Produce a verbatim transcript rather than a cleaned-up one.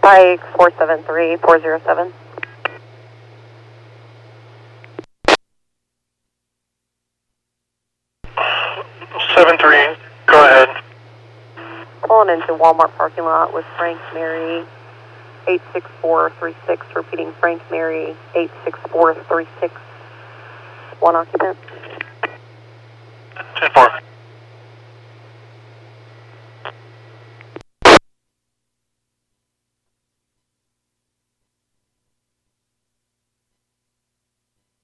Pike four seven three four zero seven. seven three, go ahead. Pulling into Walmart parking lot with Frank Mary eight six four three six, repeating Frank Mary eight six four three six, one occupant. ten four.